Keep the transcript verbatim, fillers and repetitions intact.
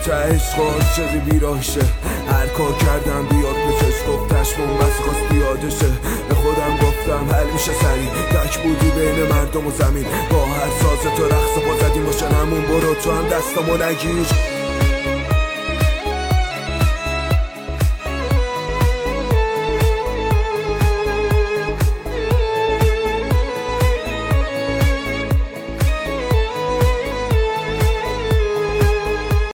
تا عشق و عاشقی بیراشه. هر کار کردم بیاد به چشم گفت چشمم بس خواست پیاده شه. به خودم گفتم حل میشه سریع، تک بودی بین مردم و زمین. با هر ساز تو رقص پا زدیم باشه همون، برو تو هم دستامو نگیر.